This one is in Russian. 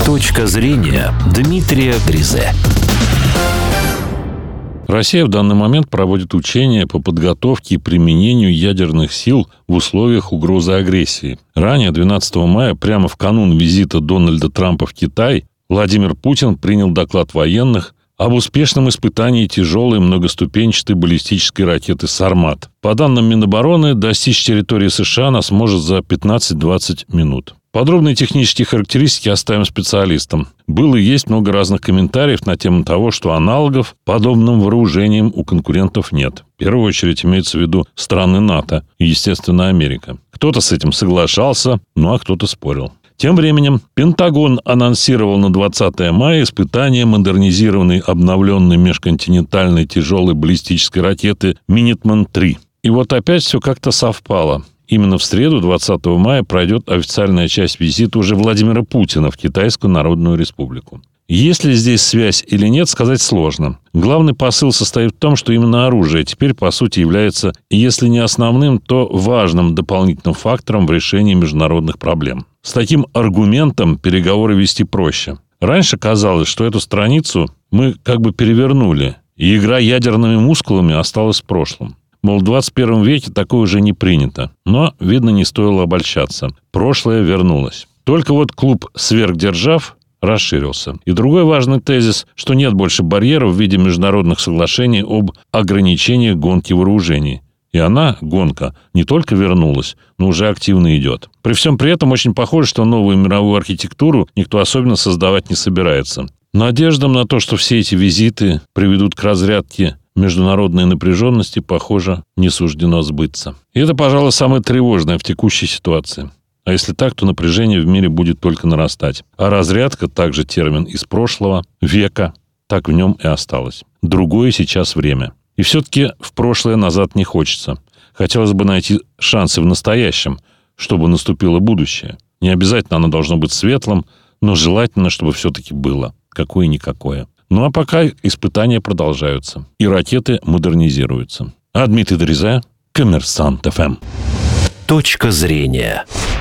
Точка зрения Дмитрия Гризе. Россия в данный момент проводит учения по подготовке и применению ядерных сил в условиях угрозы агрессии. Ранее, 12 мая, прямо в канун визита Дональда Трампа в Китай, Владимир Путин принял доклад военных об успешном испытании тяжелой многоступенчатой баллистической ракеты «Сармат». По данным Минобороны, достичь территории США она сможет за 15-20 минут. Подробные технические характеристики оставим специалистам. Было и есть много разных комментариев на тему того, что аналогов подобным вооружениям у конкурентов нет. В первую очередь имеется в виду страны НАТО и, естественно, Америка. Кто-то с этим соглашался, ну а кто-то спорил. Тем временем Пентагон анонсировал на 20 мая испытание модернизированной обновленной межконтинентальной тяжелой баллистической ракеты «Минитман-3». И вот опять все как-то совпало. Именно в среду, 20 мая, пройдет официальная часть визита уже Владимира Путина в Китайскую Народную Республику. Есть ли здесь связь или нет, сказать сложно. Главный посыл состоит в том, что именно оружие теперь, по сути, является, если не основным, то важным дополнительным фактором в решении международных проблем. С таким аргументом переговоры вести проще. Раньше казалось, что эту страницу мы как бы перевернули, и игра ядерными мускулами осталась в прошлом. Мол, в 21 веке такое уже не принято. Но, видно, не стоило обольщаться. Прошлое вернулось. Только вот клуб сверхдержав расширился. И другой важный тезис, что нет больше барьеров в виде международных соглашений об ограничении гонки вооружений. И она, гонка, не только вернулась, но уже активно идет. При всем при этом очень похоже, что новую мировую архитектуру никто особенно создавать не собирается. Надеждам на то, что все эти визиты приведут к разрядке международной напряженности, похоже, не суждено сбыться. И это, пожалуй, самое тревожное в текущей ситуации. А если так, то напряжение в мире будет только нарастать. А разрядка, также термин из прошлого века, так в нем и осталось. Другое сейчас время. И все-таки в прошлое назад не хочется. Хотелось бы найти шансы в настоящем, чтобы наступило будущее. Не обязательно оно должно быть светлым, но желательно, чтобы все-таки было. Какое-никакое. Ну а пока испытания продолжаются. И ракеты модернизируются. А Дмитрий Гризе, Коммерсант ФМ. Точка зрения.